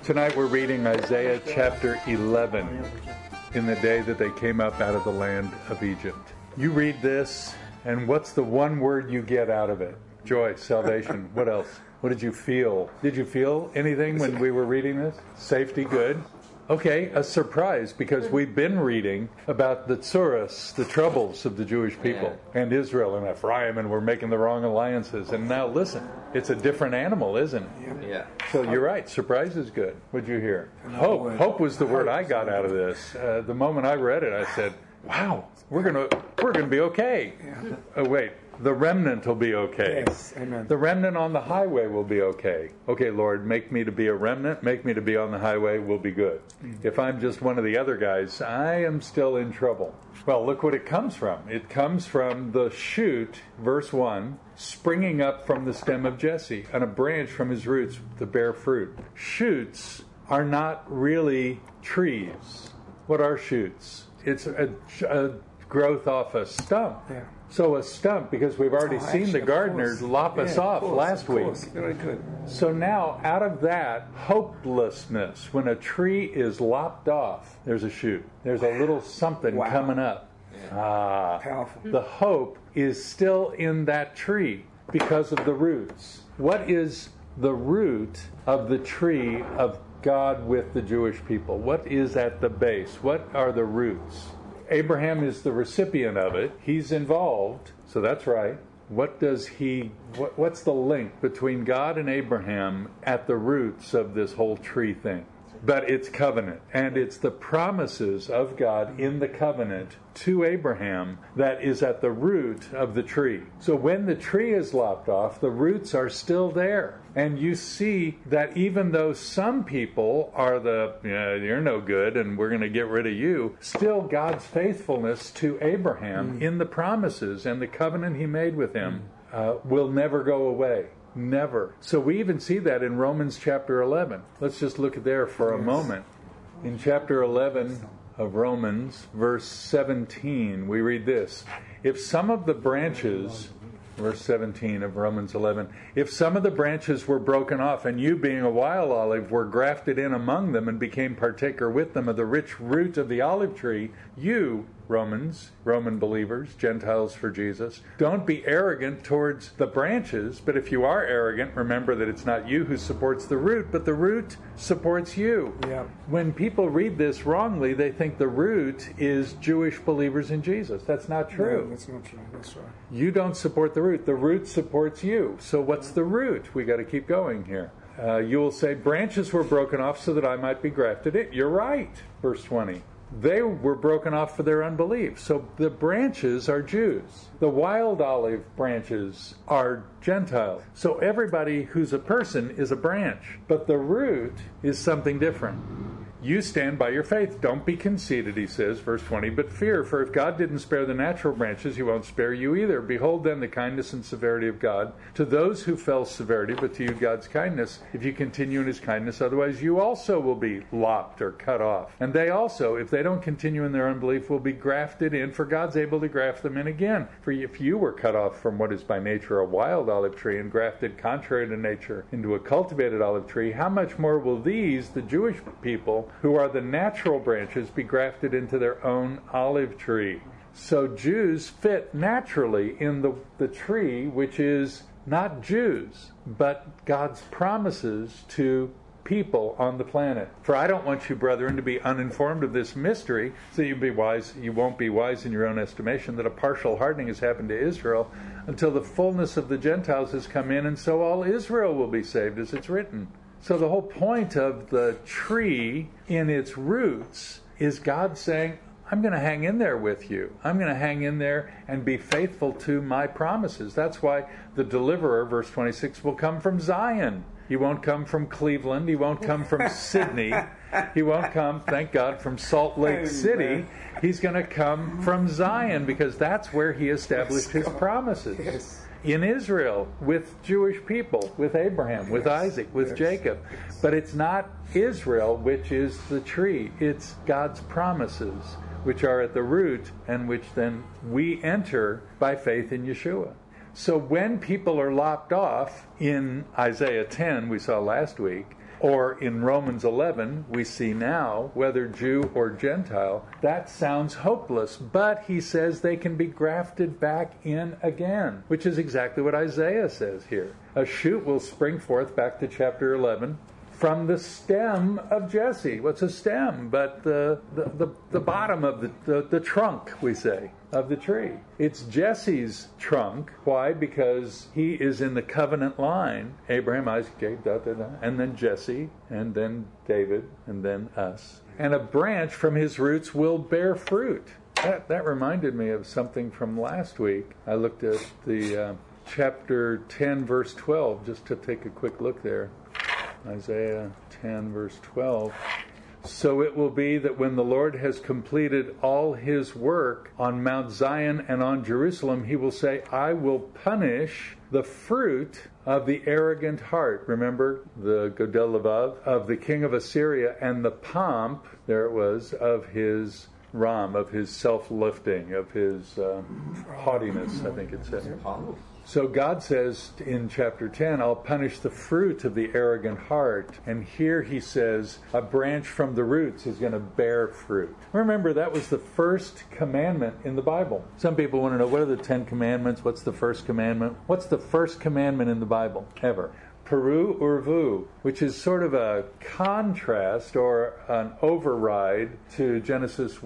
Tonight we're reading Isaiah chapter 11, in the day that they came up out of the land of Egypt. You read this, and what's the one word you get out of it? Joy, salvation. What else? What did you feel? Did you feel anything when we were reading this? Safety, good. Okay, a surprise, because we've been reading about the tsuras, the troubles of the Jewish people, and Israel and Ephraim, and we're making the wrong alliances. And now listen, it's a different animal, isn't it? Yeah. So you're right, surprise is good. What'd you hear? Hope. Hope was the word I got out of this. The moment I read it, I said, wow, we're gonna be okay. Oh, wait. The remnant will be okay. Yes, amen. The remnant on the highway will be okay. Okay, Lord, make me to be a remnant, make me to be on the highway, will be good. If I'm just one of the other guys, I am still in trouble. Well, look what it comes from. It comes from the shoot, verse 1, springing up from the stem of Jesse, and a branch from his roots to bear fruit. Shoots are not really trees. What are shoots? It's a growth off a stump. Yeah. So a stump, because we've already seen the gardeners lop us off last week. Very good. So now, out of that hopelessness, when a tree is lopped off, there's a shoot. There's a little something coming up. Powerful. The hope is still in that tree because of the roots. What is the root of the tree of God with the Jewish people? What is at the base? What are the roots? Abraham is the recipient of it. He's involved, so that's right. What's the link between God and Abraham at the roots of this whole tree thing? But it's covenant, and it's the promises of God in the covenant to Abraham that is at the root of the tree. So when the tree is lopped off, the roots are still there. And you see that even though some people are you're no good and we're going to get rid of you, still God's faithfulness to Abraham in the promises and the covenant he made with him will never go away. Never. So we even see that in Romans chapter 11. Let's just look there for a moment. In chapter 11 of Romans, verse 17, we read this. If some of the branches, verse 17 of Romans 11, if some of the branches were broken off, and you being a wild olive were grafted in among them and became partaker with them of the rich root of the olive tree, you, Roman believers, Gentiles for Jesus, don't be arrogant towards the branches, but if you are arrogant, remember that it's not you who supports the root, but the root supports you. Yeah. When people read this wrongly, they think the root is Jewish believers in Jesus. That's not true. No, that's not true. That's right. You don't support the root. The root supports you. So what's the root? We got to keep going here. You will say, branches were broken off so that I might be grafted in. You're right. Verse 20. They were broken off for their unbelief. So the branches are Jews. The wild olive branches are Gentiles. So everybody who's a person is a branch. But the root is something different. You stand by your faith. Don't be conceited, he says, verse 20, but fear, for if God didn't spare the natural branches, he won't spare you either. Behold then the kindness and severity of God. To those who fell severity, but to you God's kindness, if you continue in his kindness, otherwise you also will be lopped or cut off. And they also, if they don't continue in their unbelief, will be grafted in, for God's able to graft them in again. For if you were cut off from what is by nature a wild olive tree and grafted contrary to nature into a cultivated olive tree, how much more will these, the Jewish people, who are the natural branches, be grafted into their own olive tree? So Jews fit naturally in the tree, which is not Jews, but God's promises to people on the planet. For I don't want you, brethren, to be uninformed of this mystery, so you won't be wise in your own estimation, that a partial hardening has happened to Israel until the fullness of the Gentiles has come in, and so all Israel will be saved, as it's written. So the whole point of the tree in its roots is God saying, I'm going to hang in there with you. I'm going to hang in there and be faithful to my promises. That's why the deliverer, verse 26, will come from Zion. He won't come from Cleveland. He won't come from Sydney. He won't come, thank God, from Salt Lake City. He's going to come from Zion, because that's where he established his promises. Yes. In Israel, with Jewish people, with Abraham, with Isaac, with Jacob. But it's not Israel, which is the tree. It's God's promises, which are at the root, and which then we enter by faith in Yeshua. So when people are lopped off in Isaiah 10, we saw last week, Or in Romans 11, we see now, whether Jew or Gentile, that sounds hopeless. But he says they can be grafted back in again, which is exactly what Isaiah says here. A shoot will spring forth, back to chapter 11, from the stem of Jesse. What's a stem? But the bottom of the trunk, we say, of the tree. It's Jesse's trunk. Why? Because he is in the covenant line. Abraham, Isaac, Jacob, and then Jesse, and then David, and then us. And a branch from his roots will bear fruit. That reminded me of something from last week. I looked at the chapter 10, verse 12, just to take a quick look there. Isaiah 10, verse 12. So it will be that when the Lord has completed all his work on Mount Zion and on Jerusalem, he will say, I will punish the fruit of the arrogant heart. Remember the Godel Levav of the king of Assyria, and the pomp, there it was, of his Ram, of his self-lifting, of his haughtiness, I think it said. So God says in chapter 10, I'll punish the fruit of the arrogant heart. And here he says, a branch from the roots is going to bear fruit. Remember, that was the first commandment in the Bible. Some people want to know, what are the 10 commandments? What's the first commandment? What's the first commandment in the Bible, ever? Peru Urvu, which is sort of a contrast or an override to Genesis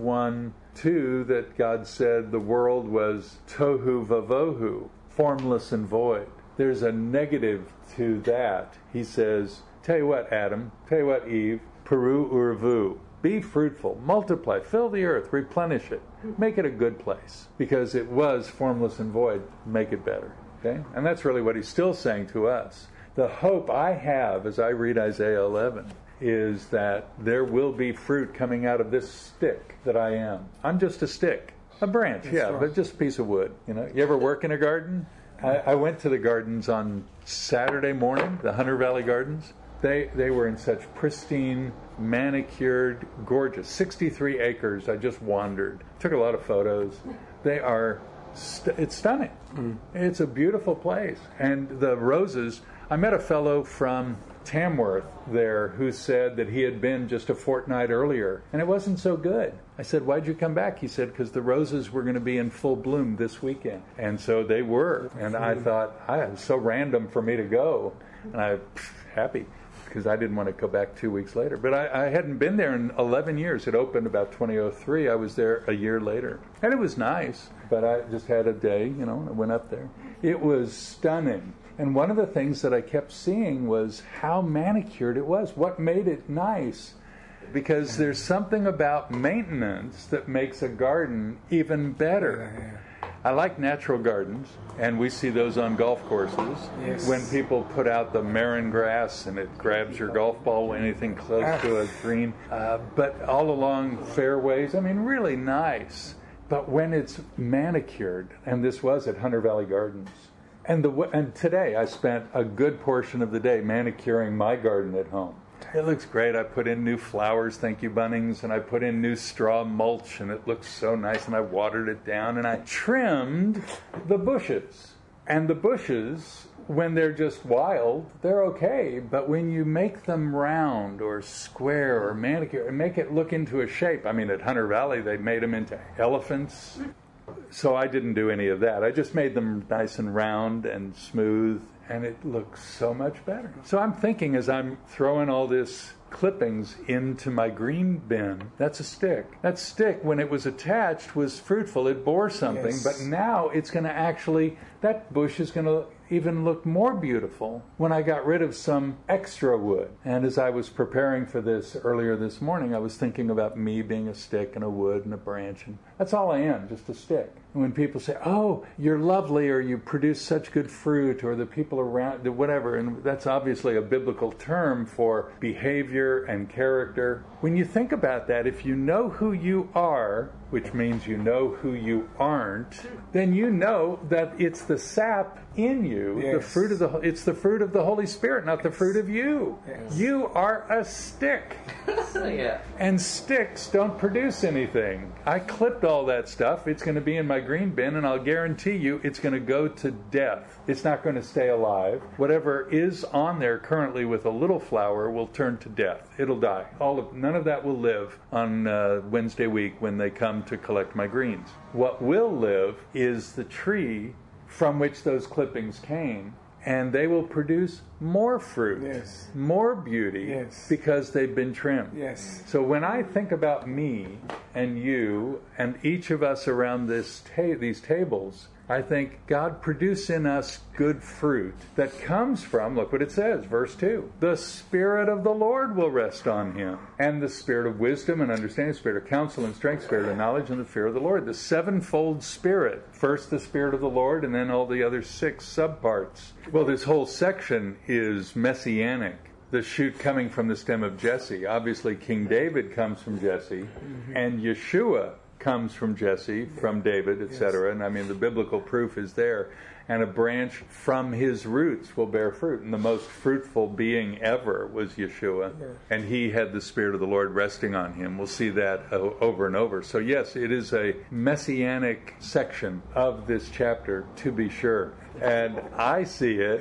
1:2, that God said the world was tohu vavohu, formless and void. There's a negative to that. He says, tell you what, Adam, tell you what, Eve, Peru Urvu, be fruitful, multiply, fill the earth, replenish it, make it a good place, because it was formless and void, make it better. Okay? And that's really what he's still saying to us. The hope I have as I read Isaiah 11 is that there will be fruit coming out of this stick that I am. I'm just a stick. A branch, yeah, but just a piece of wood. You know, you ever work in a garden? I went to the gardens on Saturday morning, the Hunter Valley Gardens. They were in such pristine, manicured, gorgeous, 63 acres. I just wandered, took a lot of photos. They are, it's stunning. It's a beautiful place. And the roses, I met a fellow from Tamworth there who said that he had been just a fortnight earlier and it wasn't so good. I said, why'd you come back? He said, because the roses were going to be in full bloom this weekend. And so they were. And I thought, it was so random for me to go. And I'm happy because I didn't want to go back 2 weeks later. But I hadn't been there in 11 years. It opened about 2003. I was there a year later. And it was nice. But I just had a day, I went up there. It was stunning. And one of the things that I kept seeing was how manicured it was. What made it nice? Because there's something about maintenance that makes a garden even better. I like natural gardens, and we see those on golf courses. Yes. When people put out the marron grass and it grabs your golf ball, anything close to a green. But all along fairways, really nice. But when it's manicured, and this was at Hunter Valley Gardens, and today I spent a good portion of the day manicuring my garden at home. It looks great. I put in new flowers, thank you Bunnings, and I put in new straw mulch, and it looks so nice, and I watered it down, and I trimmed the bushes. And the bushes, when they're just wild, they're okay, but when you make them round or square or manicure and make it look into a shape, at Hunter Valley they made them into elephants. So I didn't do any of that. I just made them nice and round and smooth, and it looks so much better. So I'm thinking as I'm throwing all this clippings into my green bin, that's a stick. That stick, when it was attached, was fruitful. It bore something, yes. But now it's going to actually, that bush is going to even look more beautiful when I got rid of some extra wood. And as I was preparing for this earlier this morning, I was thinking about me being a stick and a wood and a branch, and that's all I am, just a stick. And when people say, oh, you're lovely, or you produce such good fruit, or the people around, whatever, and that's obviously a biblical term for behavior and character. When you think about that, if you know who you are, which means you know who you aren't, then you know that it's the sap in you, yes. It's the fruit of the Holy Spirit, not the fruit of you. Yes. You are a stick. Yeah. And sticks don't produce anything. I clipped all that stuff. It's going to be in my green bin, and I'll guarantee you it's going to go to death. It's not going to stay alive. Whatever is on there currently with a little flower will turn to death. It'll die. None of that will live on Wednesday week when they come to collect my greens. What will live is the tree from which those clippings came, and they will produce more fruit, Yes. more beauty, Yes. because they've been trimmed. Yes. So when I think about me and you and each of us around these tables, I think God produce in us good fruit that comes from, look what it says, verse 2, the Spirit of the Lord will rest on him, and the Spirit of wisdom and understanding, Spirit of counsel and strength, Spirit of knowledge and the fear of the Lord. The sevenfold Spirit. First the Spirit of the Lord, and then all the other 6 subparts. Well, this whole section is messianic. The shoot coming from the stem of Jesse. Obviously, King David comes from Jesse, and Yeshua comes from Jesse, from David, etc. And I mean, the biblical proof is there. And a branch from his roots will bear fruit. And the most fruitful being ever was Yeshua. Yeah. And he had the Spirit of the Lord resting on him. We'll see that over and over. So yes, it is a messianic section of this chapter, to be sure. And I see it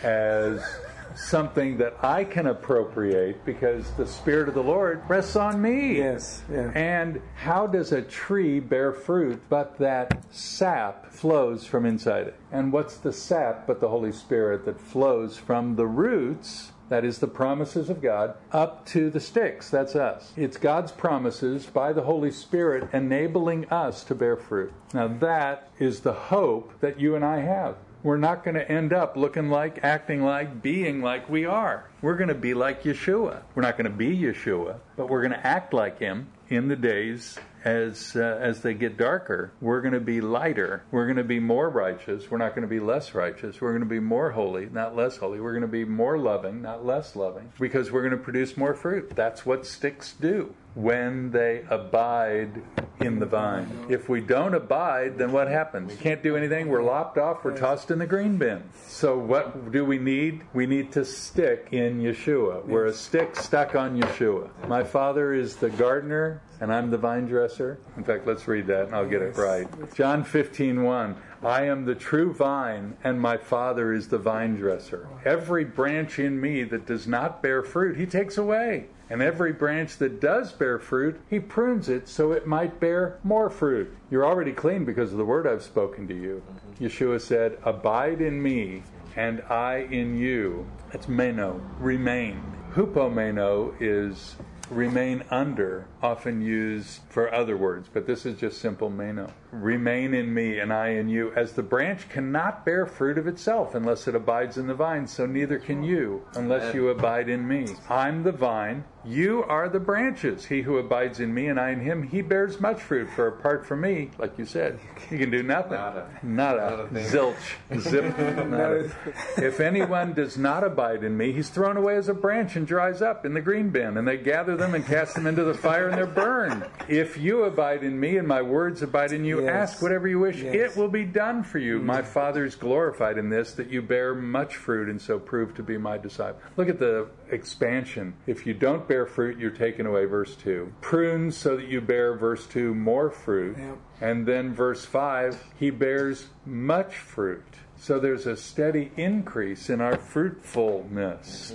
as something that I can appropriate because the Spirit of the Lord rests on me. Yes. Yeah. And how does a tree bear fruit but that sap flows from inside it? And what's the sap but the Holy Spirit that flows from the roots, that is the promises of God, up to the sticks? That's us. It's God's promises by the Holy Spirit enabling us to bear fruit. Now that is the hope that you and I have. We're not going to end up looking like, acting like, being like we are. We're going to be like Yeshua. We're not going to be Yeshua, but we're going to act like him in the days as they get darker. We're going to be lighter. We're going to be more righteous. We're not going to be less righteous. We're going to be more holy, not less holy. We're going to be more loving, not less loving, because we're going to produce more fruit. That's what sticks do when they abide in the vine. If we don't abide, then what happens? We can't do anything. We're lopped off. We're tossed in the green bin. So what do we need? We need to stick in Yeshua. We're a stick stuck on Yeshua. My Father is the gardener, and I'm the vine dresser. In fact, let's read that, and I'll get it right. John 15:1. I am the true vine, and my Father is the vine dresser. Every branch in me that does not bear fruit, he takes away. And every branch that does bear fruit, he prunes it so it might bear more fruit. You're already clean because of the word I've spoken to you. Yeshua said, abide in me, and I in you. That's meno, remain. Hupomeno is remain under, often used for other words, but this is just simple meno. Remain in me and I in you. As the branch cannot bear fruit of itself unless it abides in the vine, so neither can you unless you abide in me. I'm the vine, you are the branches. He who abides in me and I in him, he bears much fruit. For apart from me, like you said, you can do nothing. Nada. Zilch. Zip. Nada. If anyone does not abide in me, he's thrown away as a branch and dries up in the green bin, and they gather them and cast them into the fire and they're burned. If you abide in me and my words abide in you, ask whatever you wish, it will be done for you. My Father is glorified in this, that you bear much fruit and so prove to be my disciple. Look at the expansion. If you don't bear fruit, you're taken away, verse 2. Prunes so that you bear, verse 2, more fruit. Yep. And then verse 5, he bears much fruit. So there's a steady increase in our fruitfulness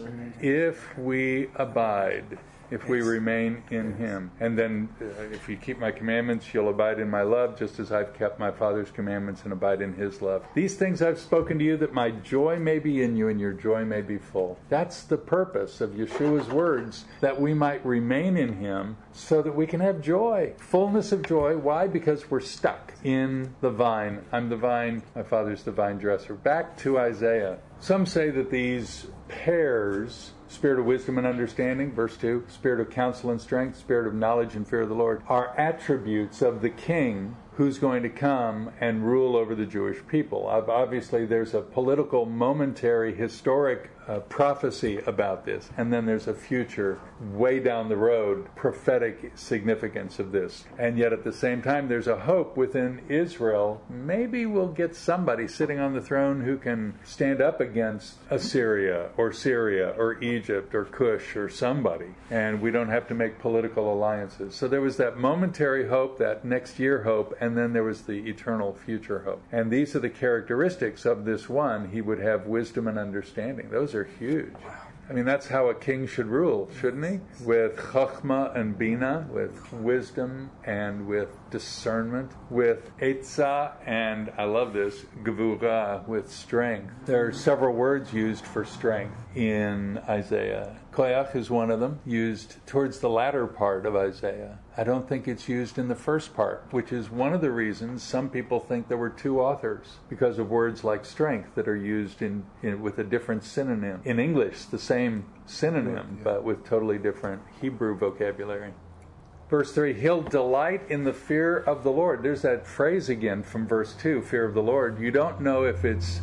if we abide. If we remain in him. And then if you keep my commandments, you'll abide in my love, just as I've kept my Father's commandments and abide in his love. These things I've spoken to you, that my joy may be in you and your joy may be full. That's the purpose of Yeshua's words, that we might remain in him so that we can have joy, fullness of joy. Why? Because we're stuck in the vine. I'm the vine, my Father's the vine dresser. Back to Isaiah. Some say that these pairs, Spirit of wisdom and understanding, verse 2, Spirit of counsel and strength, Spirit of knowledge and fear of the Lord, are attributes of the King who's going to come and rule over the Jewish people. Obviously, there's a political, momentary, historic prophecy about this, and then there's a future, way down the road, prophetic significance of this. And yet at the same time, there's a hope within Israel. Maybe we'll get somebody sitting on the throne who can stand up against Assyria or Syria or Egypt or Cush or somebody, and we don't have to make political alliances. So there was that momentary hope, that next year hope, and then there was the eternal future hope. And these are the characteristics of this one. He would have wisdom and understanding. Those are huge. I mean, that's how a king should rule, shouldn't he? With chachma and bina, with wisdom and with discernment, with etzah and, I love this, gevurah, with strength. There are several words used for strength in Isaiah. Koyach is one of them, used towards the latter part of Isaiah. I don't think it's used in the first part, which is one of the reasons some people think there were two authors, because of words like strength that are used in with a different synonym. In English, the same synonym, but with totally different Hebrew vocabulary. Verse 3, he'll delight in the fear of the Lord. There's that phrase again from verse 2, fear of the Lord. You don't know if it's,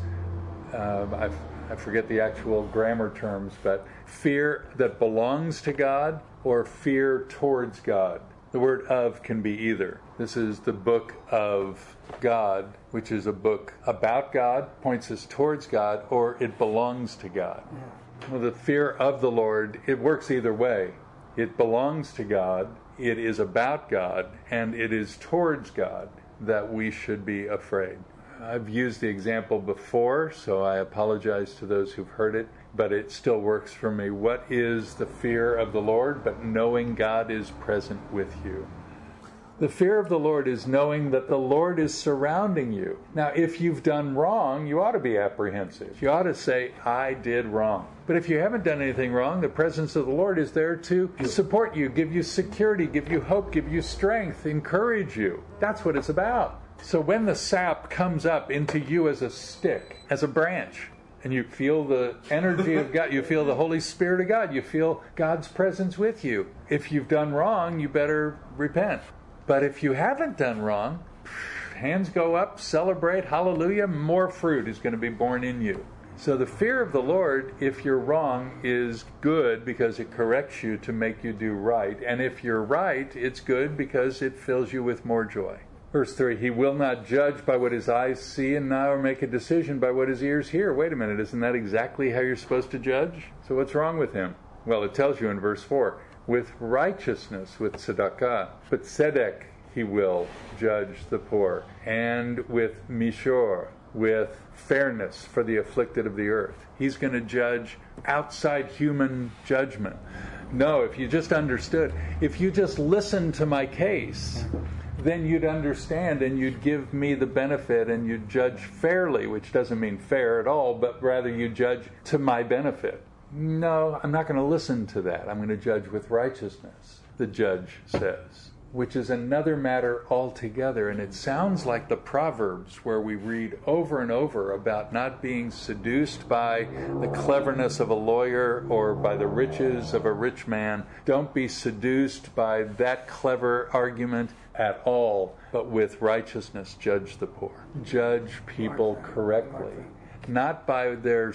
I forget the actual grammar terms, but fear that belongs to God or fear towards God. The word of can be either. This is the book of God, which is a book about God, points us towards God, or it belongs to God. Well, the fear of the Lord, it works either way. It belongs to God, it is about God, and it is towards God that we should be afraid. I've used the example before, so I apologize to those who've heard it, but it still works for me. What is the fear of the Lord? But knowing God is present with you. The fear of the Lord is knowing that the Lord is surrounding you. Now, if you've done wrong, you ought to be apprehensive. You ought to say, I did wrong. But if you haven't done anything wrong, the presence of the Lord is there to support you, give you security, give you hope, give you strength, encourage you. That's what it's about. So when the sap comes up into you as a stick, as a branch, and you feel the energy of God, you feel the Holy Spirit of God, you feel God's presence with you. If you've done wrong, you better repent. But if you haven't done wrong, hands go up, celebrate, hallelujah, more fruit is going to be born in you. So the fear of the Lord, if you're wrong, is good because it corrects you to make you do right. And if you're right, it's good because it fills you with more joy. Verse 3, he will not judge by what his eyes see and nor make a decision by what his ears hear. Wait a minute, isn't that exactly how you're supposed to judge? So what's wrong with him? Well, it tells you in verse 4, with righteousness, with tzedakah, but tzedek he will judge the poor, and with mishor, with fairness for the afflicted of the earth. He's going to judge outside human judgment. No, if you just understood, if you just listened to my case, then you'd understand and you'd give me the benefit and you'd judge fairly, which doesn't mean fair at all, but rather you judge to my benefit. No, I'm not going to listen to that. I'm going to judge with righteousness, the judge says, which is another matter altogether. And it sounds like the Proverbs where we read over and over about not being seduced by the cleverness of a lawyer or by the riches of a rich man. Don't be seduced by that clever argument at all, but with righteousness judge the poor. Judge people correctly, not by their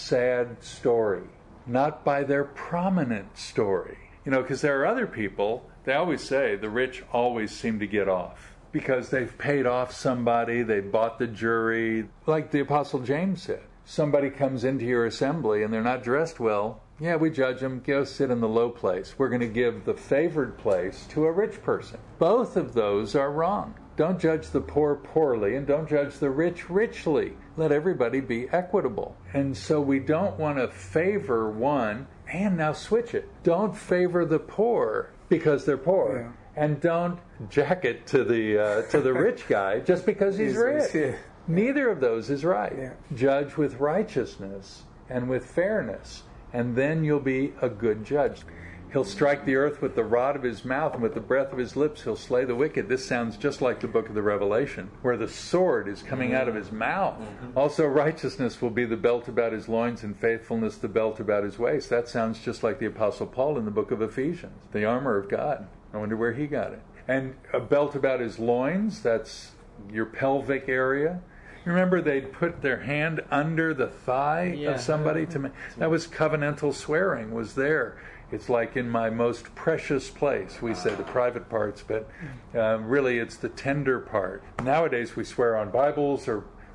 sad story, not by their prominent story. You know, because there are other people, they always say the rich always seem to get off because they've paid off somebody, they bought the jury. Like the Apostle James said, somebody comes into your assembly and they're not dressed well. Yeah, we judge them, go sit in the low place. We're going to give the favored place to a rich person. Both of those are wrong. Don't judge the poor poorly and don't judge the rich richly. Let everybody be equitable. And so we don't want to favor one, and now switch it. Don't favor the poor because they're poor. Yeah. And don't jack it to the rich guy just because he's rich. Yeah. Neither of those is right. Yeah. Judge with righteousness and with fairness, and then you'll be a good judge. He'll strike the earth with the rod of his mouth, and with the breath of his lips he'll slay the wicked. This sounds just like the book of the Revelation, where the sword is coming out of his mouth. Also, righteousness will be the belt about his loins, and faithfulness the belt about his waist. That sounds just like the Apostle Paul in the book of Ephesians, the armor of God. I wonder where he got it. And a belt about his loins, that's your pelvic area. Remember, they'd put their hand under the thigh of somebody to make. That was covenantal swearing, was there. It's like in my most precious place. We say the private parts, but really it's the tender part. Nowadays we swear on Bibles or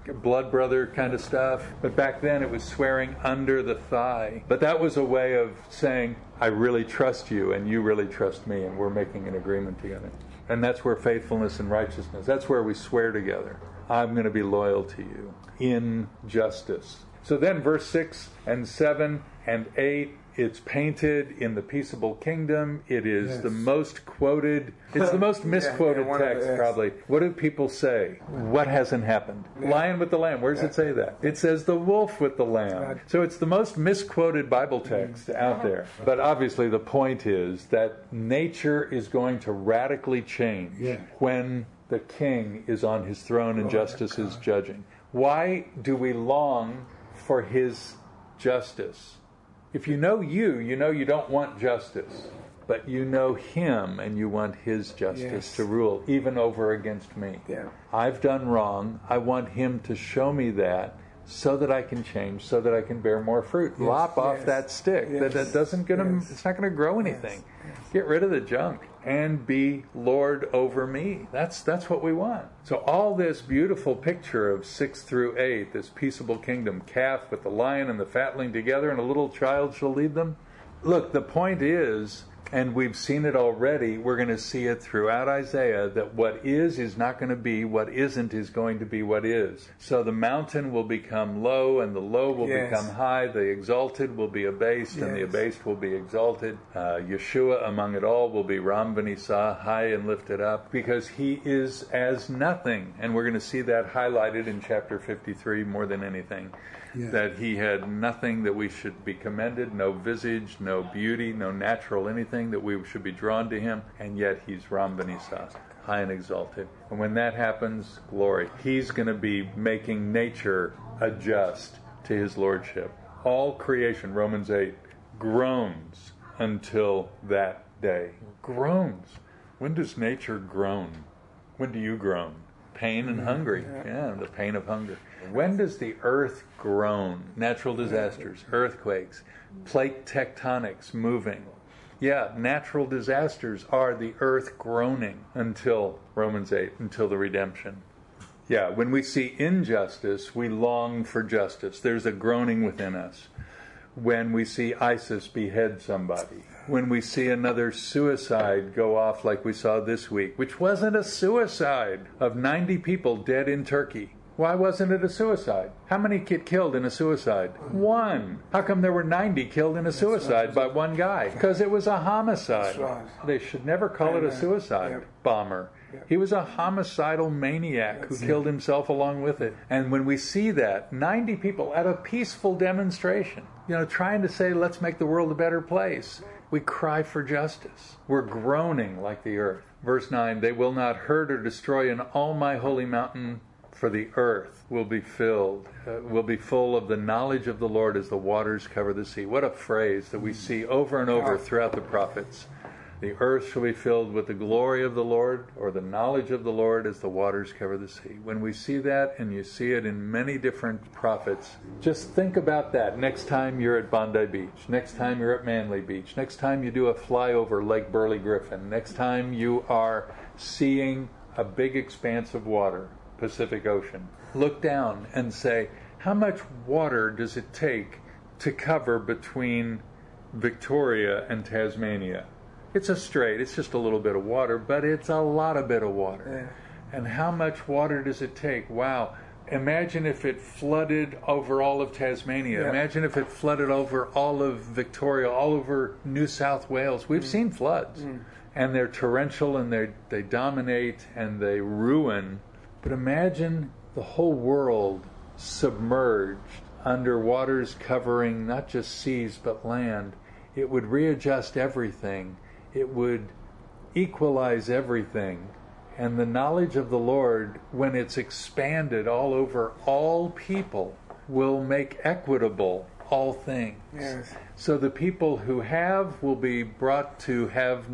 blood brother kind of stuff. But back then it was swearing under the thigh. But that was a way of saying, I really trust you and you really trust me, and we're making an agreement together. And that's where faithfulness and righteousness, that's where we swear together. I'm going to be loyal to you in justice. So then verse 6 and 7 and 8, it's painted in the peaceable kingdom. It is the most quoted, it's the most misquoted text probably. What do people say? What hasn't happened? Lion with the lamb. Where does it say that? It says the wolf with the lamb. So it's the most misquoted Bible text out there. But obviously the point is that nature is going to radically change when the king is on his throne and justice is judging. Why do we long for his justice? If you know you know you don't want justice, but you know him and you want his justice to rule, even over against me. I've done wrong. I want him to show me that so that I can change, so that I can bear more fruit. Lop off that stick. That doesn't it's not going to grow anything. Get rid of the junk and be Lord over me. That's what we want. So all this beautiful picture of 6 through 8, this peaceable kingdom, calf with the lion and the fatling together, and a little child shall lead them. Look, the point is, and we've seen it already, we're going to see it throughout Isaiah, that what is not going to be, what isn't is going to be what is. So the mountain will become low, and the low will become high, the exalted will be abased, and the abased will be exalted. Yeshua among it all will be Ram V'nisah, high and lifted up, because he is as nothing. And we're going to see that highlighted in chapter 53 more than anything. That he had nothing that we should be commended, no visage, no beauty, no natural anything that we should be drawn to him, and yet he's Ram V'nisah, high and exalted. And when that happens, glory. He's going to be making nature adjust to his lordship. All creation, Romans 8, groans until that day. Groans. When does nature groan? When do you groan? Pain and hungry. The pain of hunger. When does the earth groan? Natural disasters, earthquakes, plate tectonics moving. Natural disasters are the earth groaning until Romans 8, until the redemption. When we see injustice, we long for justice. There's a groaning within us. When we see ISIS behead somebody, when we see another suicide go off like we saw this week, which wasn't a suicide, of 90 people dead in Turkey. Why wasn't it a suicide? How many get killed in a suicide? 1. How come there were 90 killed in a suicide by one guy? Because it was a homicide. They should never call it a suicide bomber. He was a homicidal maniac who killed himself along with it. And when we see that, 90 people at a peaceful demonstration, trying to say, let's make the world a better place, we cry for justice. We're groaning like the earth. Verse 9, they will not hurt or destroy in all my holy mountain, for the earth will be full of the knowledge of the Lord as the waters cover the sea. What a phrase that we see over and over throughout the prophets. The earth shall be filled with the glory of the Lord, or the knowledge of the Lord as the waters cover the sea. When we see that, and you see it in many different prophets, just think about that next time you're at Bondi Beach, next time you're at Manly Beach, next time you do a flyover Lake Burley Griffin, next time you are seeing a big expanse of water, Pacific Ocean. Look down and say, how much water does it take to cover between Victoria and Tasmania? It's a strait, it's just a little bit of water, but it's a lot of bit of water. And how much water does it take? Wow. Imagine if it flooded over all of Tasmania. Imagine if it flooded over all of Victoria, all over New South Wales. We've seen floods. And they're torrential, and they dominate, and they ruin. But imagine the whole world submerged under waters covering not just seas but land. It would readjust everything. It would equalize everything. And the knowledge of the Lord, when it's expanded all over all people, will make equitable all things. So the people who have will be brought to have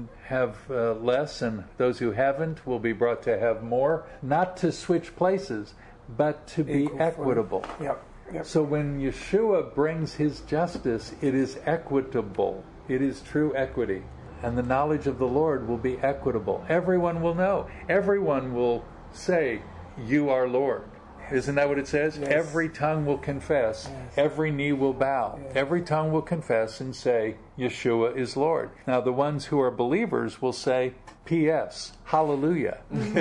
less, and those who haven't will be brought to have more. Not to switch places, but to be equitable. So when Yeshua brings his justice, it is equitable. It is true equity. And the knowledge of the Lord will be equitable. Everyone will know. Everyone will say, you are Lord. Isn't that what it says? Yes. Every tongue will confess. Yes. Every knee will bow. Yes. Every tongue will confess and say, Yeshua is Lord. Now, the ones who are believers will say, P.S. Hallelujah.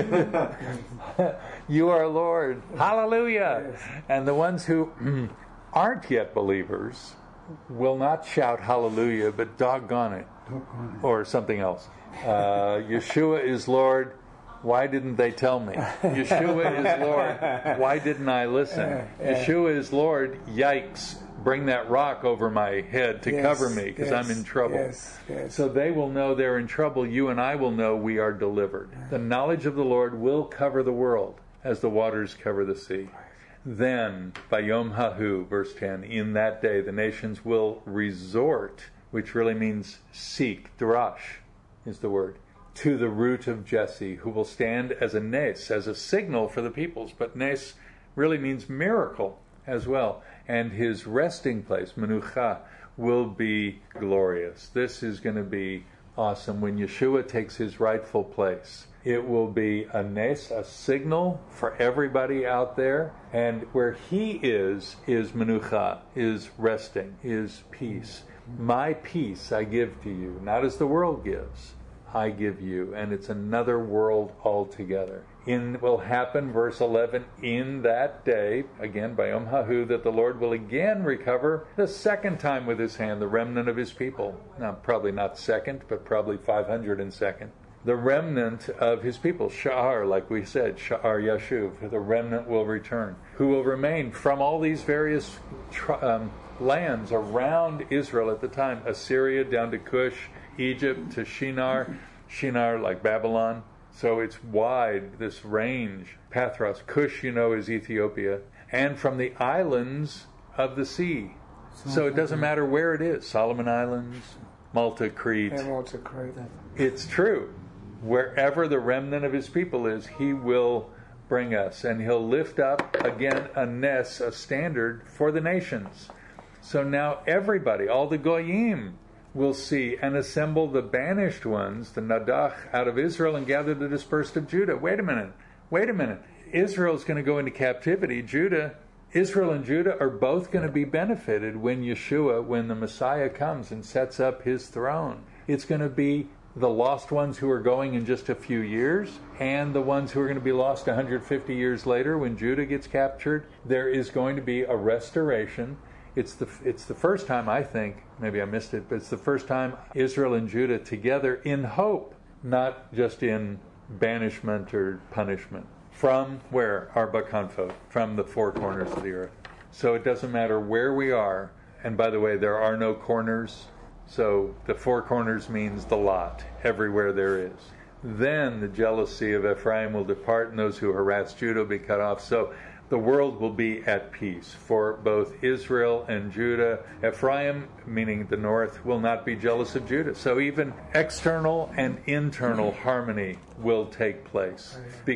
You are Lord. Hallelujah. Yes. And the ones who aren't yet believers will not shout hallelujah, but doggone it. Or something else. Yeshua is Lord. Why didn't they tell me? Yeshua is Lord. Why didn't I listen? Yeshua is Lord. Yikes. Bring that rock over my head to cover me because I'm in trouble. Yes. So they will know they're in trouble. You and I will know we are delivered. The knowledge of the Lord will cover the world as the waters cover the sea. Then, Bayom Hahu, verse 10, in that day the nations will resort, which really means seek, darash is the word, to the root of Jesse, who will stand as a nes, as a signal for the peoples. But nes really means miracle as well. And his resting place, Menucha, will be glorious. This is going to be awesome when Yeshua takes his rightful place. It will be a nes, a signal for everybody out there. And where he is Menucha, is resting, is peace. My peace I give to you, not as the world gives. I give you, and it's another world altogether. It will happen, verse 11, in that day, again by Yom Hahu, that the Lord will again recover the second time with his hand the remnant of his people. Now, probably not second, but probably 502nd. The remnant of his people, Sha'ar, like we said, Sha'ar Yashuv, the remnant will return, who will remain from all these various lands around Israel at the time, Assyria down to Cush, Egypt to Shinar like Babylon. So it's wide, this range. Pathros, Cush, is Ethiopia. And from the islands of the sea. So it doesn't matter where it is. Solomon Islands, Malta, Crete. And Malta, Crete. It's true. Wherever the remnant of his people is, he will bring us. And he'll lift up, again, a nes, a standard for the nations. So now everybody, all the Goyim, will see and assemble the banished ones, the Nadach, out of Israel and gather the dispersed of Judah. Wait a minute. Israel's going to go into captivity. Israel and Judah are both going to be benefited when Yeshua, when the Messiah comes and sets up his throne. It's going to be the lost ones who are going in just a few years and the ones who are going to be lost 150 years later when Judah gets captured. There is going to be a restoration. It's the first time, I think, maybe I missed it, but it's the first time Israel and Judah together in hope, not just in banishment or punishment. From where? Arba Kanfot, from the four corners of the earth. So it doesn't matter where we are. And by the way, there are no corners. So the four corners means the lot, everywhere there is. Then the jealousy of Ephraim will depart, and those who harass Judah will be cut off. So the world will be at peace for both Israel and Judah. Ephraim, meaning the north, will not be jealous of Judah. So even external and internal harmony will take place.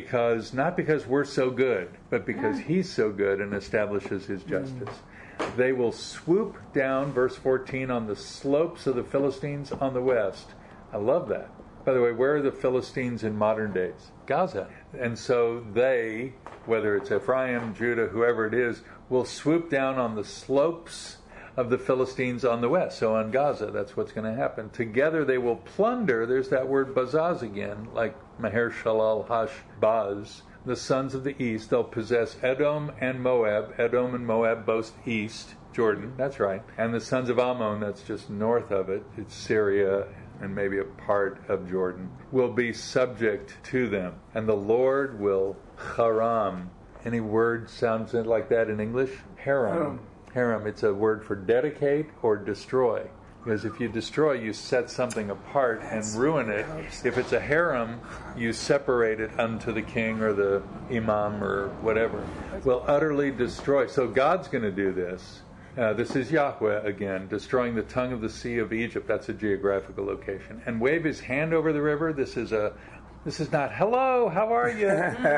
Not because we're so good, but because he's so good and establishes his justice. They will swoop down, verse 14, on the slopes of the Philistines on the west. I love that. By the way, where are the Philistines in modern days? Gaza. And so they, whether it's Ephraim, Judah, whoever it is, will swoop down on the slopes of the Philistines on the west. So on Gaza, that's what's going to happen. Together they will plunder, there's that word bazaz again, like Meher Shalal Hash Baz, the sons of the east. They'll possess Edom and Moab. Edom and Moab both east, Jordan, that's right. And the sons of Ammon, that's just north of it, it's Syria and maybe a part of Jordan, will be subject to them. And the Lord will haram. Any word sounds like that in English? Haram. Haram, it's a word for dedicate or destroy. Because if you destroy, you set something apart and ruin it. If it's a harem, you separate it unto the king or the imam or whatever. Will utterly destroy. So God's going to do this. This is Yahweh again, destroying the tongue of the sea of Egypt. That's a geographical location. And wave his hand over the river. This is not, hello, how are you?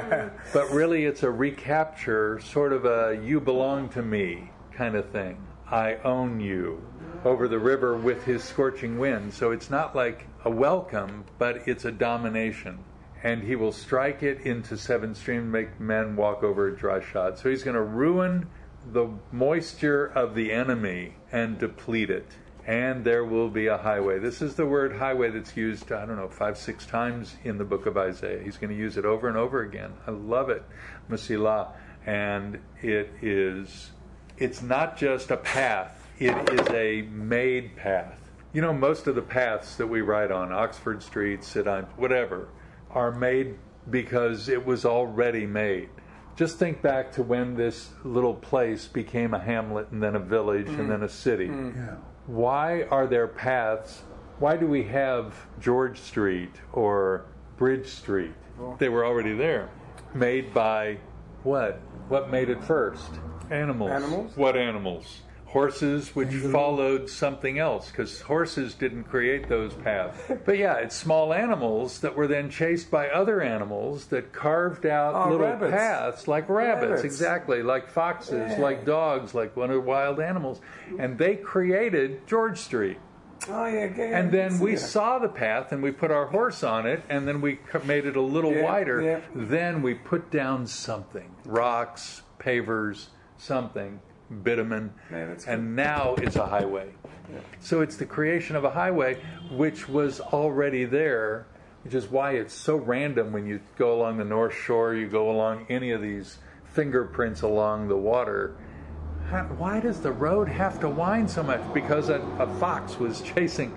But really it's a recapture, sort of a you belong to me kind of thing. I own you. Over the river with his scorching wind. So it's not like a welcome, but it's a domination. and he will strike it into 7 streams, make men walk over it dry shod. So he's going to ruin the moisture of the enemy and deplete it. And there will be a highway. This is the word highway that's used, 5-6 times in the book of Isaiah. He's going to use it over and over again. I love it. Masilah. And it's not just a path. It is a made path. You know, most of the paths that we ride on, Oxford Street, whatever, are made because it was already made. Just think back to when this little place became a hamlet and then a village and then a city. Yeah. Why are there paths? Why do we have George Street or Bridge Street? They were already there. Made by what? What made it first? Animals. Animals? What animals? Horses, which followed something else, because horses didn't create those paths. But yeah, it's small animals that were then chased by other animals that carved out little rabbits. paths, like rabbits, exactly, like foxes, like dogs, like one of the wild animals. And they created George Street. Oh, yeah, And then we saw the path, and we put our horse on it, and then we made it a little wider. Yeah. Then we put down something, rocks, pavers, something, bitumen, and now it's a highway. Yeah. So it's the creation of a highway, which was already there, which is why it's so random when you go along the North Shore, you go along any of these fingerprints along the water. Why does the road have to wind so much? Because a fox was chasing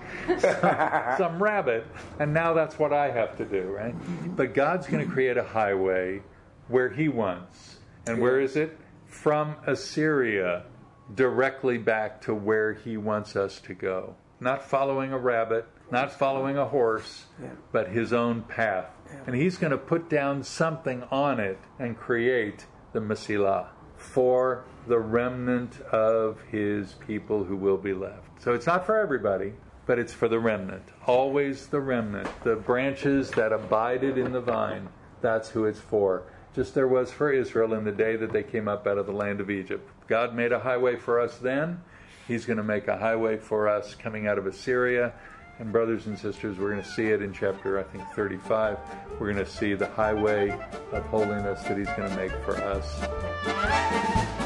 some rabbit, and now that's what I have to do, right? But God's going to create a highway where He wants. And where is it? From Assyria, directly back to where He wants us to go. Not following a rabbit, not following a horse, but His own path. And He's going to put down something on it and create the Masilah for the remnant of His people who will be left. So it's not for everybody, but it's for the remnant. Always the remnant. The branches that abided in the vine, that's who it's for. Just there was for Israel in the day that they came up out of the land of Egypt. God made a highway for us then. He's going to make a highway for us coming out of Assyria. And brothers and sisters, we're going to see it in chapter, 35. We're going to see the highway of holiness that He's going to make for us.